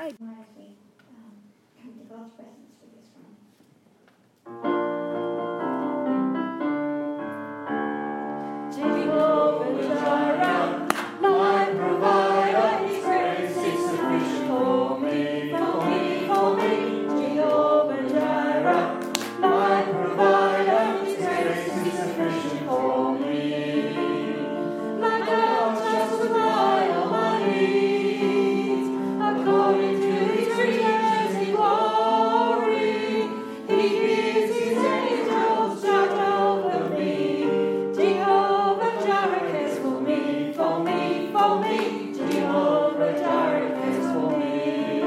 Come to God's presence with this one. Jehovah Jireh, my provider, His grace is sufficient for me. Jehovah Jireh, my provider, His grace is sufficient for me. My God shall supply all my needs according to His riches in glory. He gives His angels charge over me. Jehovah Jireh cares for me, for me, for me. Jehovah Jireh cares for me.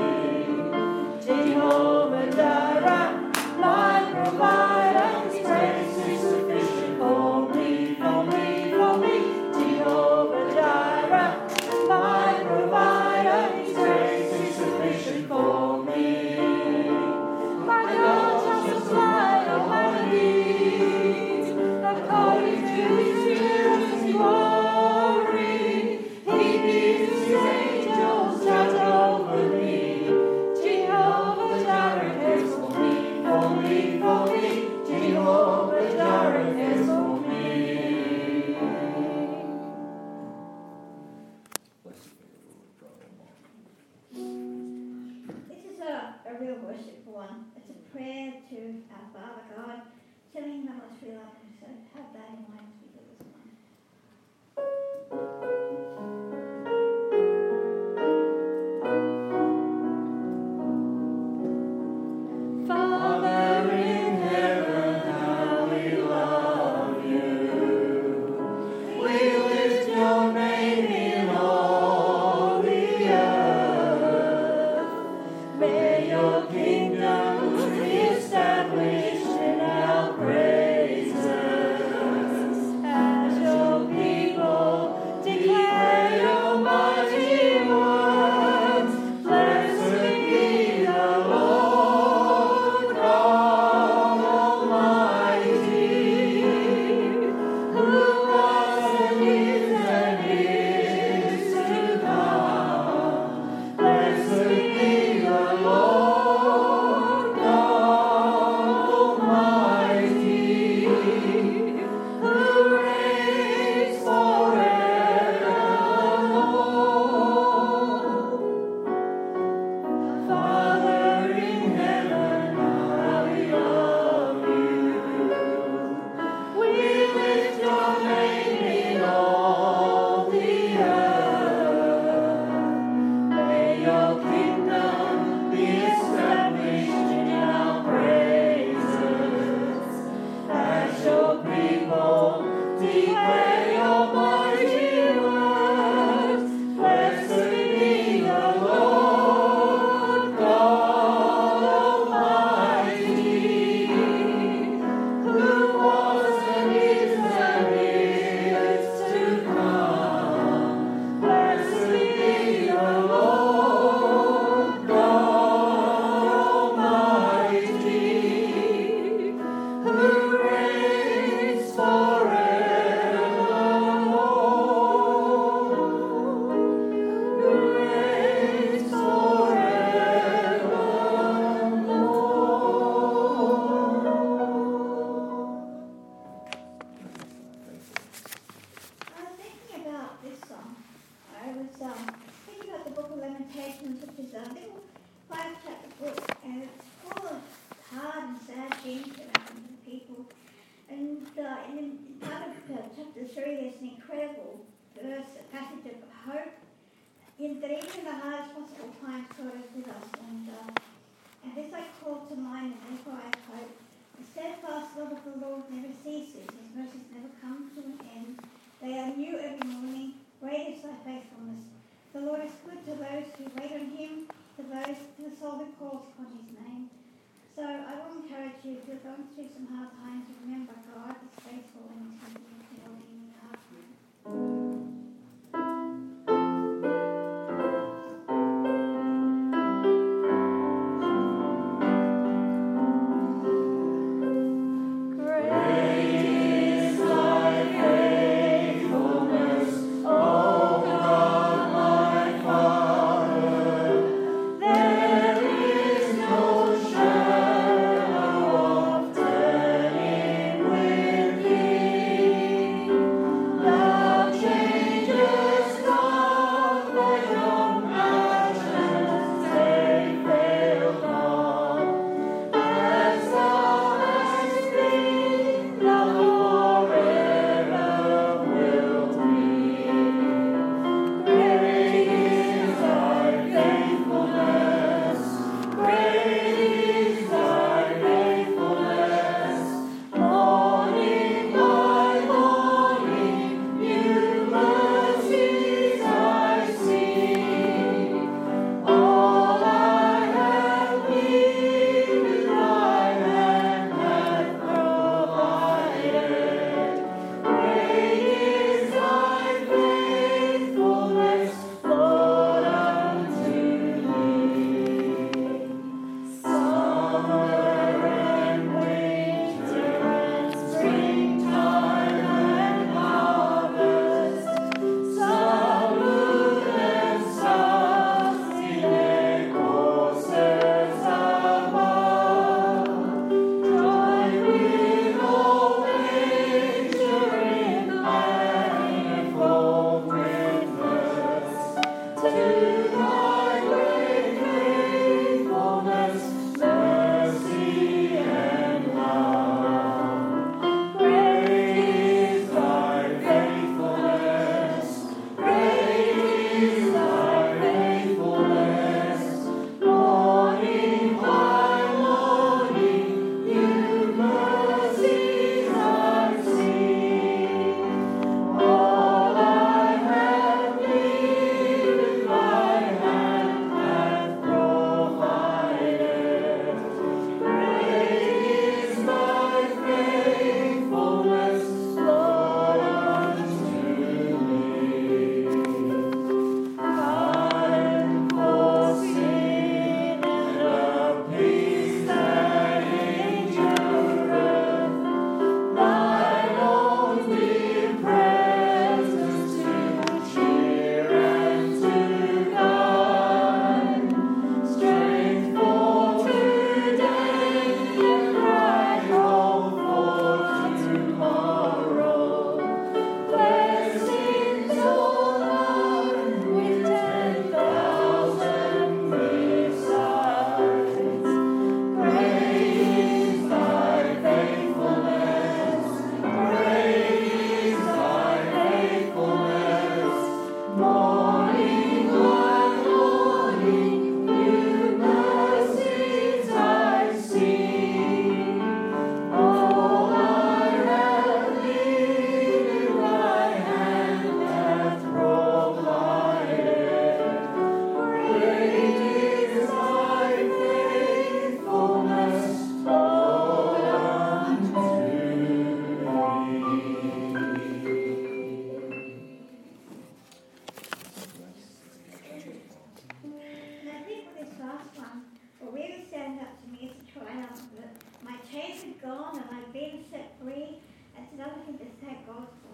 Jehovah Jireh, my provider, His grace is sufficient for me, for me, for me. Jehovah Jireh, my provider, His grace is sufficient for me. My God shall supply all my needs according to His riches in glory. He gives His angels charge over me. Jehovah Jireh cares for me, for me, for me. Jehovah Jireh cares for me. This is a real worshipful one. It's a prayer to our Father God, telling Him how much we love Him. So have that in mind as we do this one. Father in heaven, how we love you. We lift your name in all the earth. May your kingdom be established in our praises. As your people declare your mighty words, blessed be the Lord God Almighty, who was and is to come. Blessed be the Lord God Almighty, who reigns forevermore. Father in heaven, how we love you. We lift your name in all the earth. May your kingdom be established in our praises. As your people declare your mighty words, blessed be the Lord God Almighty, who was and is to come. Blessed be the Lord God Almighty, who reigns forevermore. Who reigns forevermore. I was thinking about this song. I was thinking about the book of Lamentations, which is a little 5-chapter book, and it's full of hard and sad things that happen to people. And in part of chapter 3, there's an incredible verse, a passage of hope, in that even in the hardest possible times, God is with us. And this I call to mind, and therefore I have hope. The steadfast love of the Lord never ceases. His mercies never come to an end. They are new every morning. Great is thy faithfulness. The Lord is good to those who wait on him, to the soul who calls upon his name. So I will encourage you, if you're going through some hard times, remember God is faithful and he's continuing to hold you in your heart. There last one will really stand up to me as a triumph that my chains had gone and I'd been set free. It's another thing to thank God for.